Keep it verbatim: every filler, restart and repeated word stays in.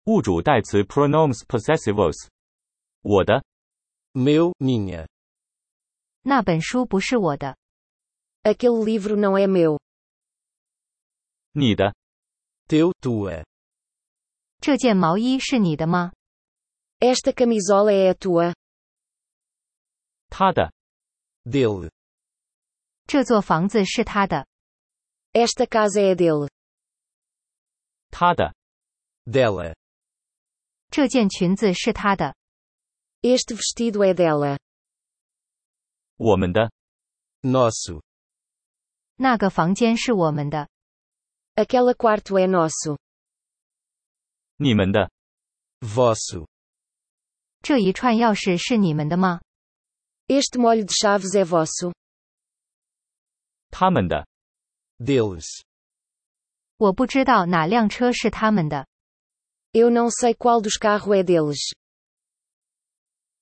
物主代词 pronomes possessivos。我的。 Meu, minha. 那本书不是我的。 Aquele livro não é meu. 你的。 Teu, tua. 这件毛衣是你的吗？ Esta camisola é a tua. 他的。 Dele. 这座房子是他的。 Esta casa é dele. 他的。 Dela. 这件裙子是他的。 Este vestido é dela. 我们的。 Nosso. 那个房间是我们的。 Aquele quarto é nosso. 你们的。 Vosso. 这一串钥匙是你们的吗？ Este molho de chaves é vosso. 他们的。 Deles. 我不知道哪辆车是他们的。 Eu não sei qual dos carros é deles.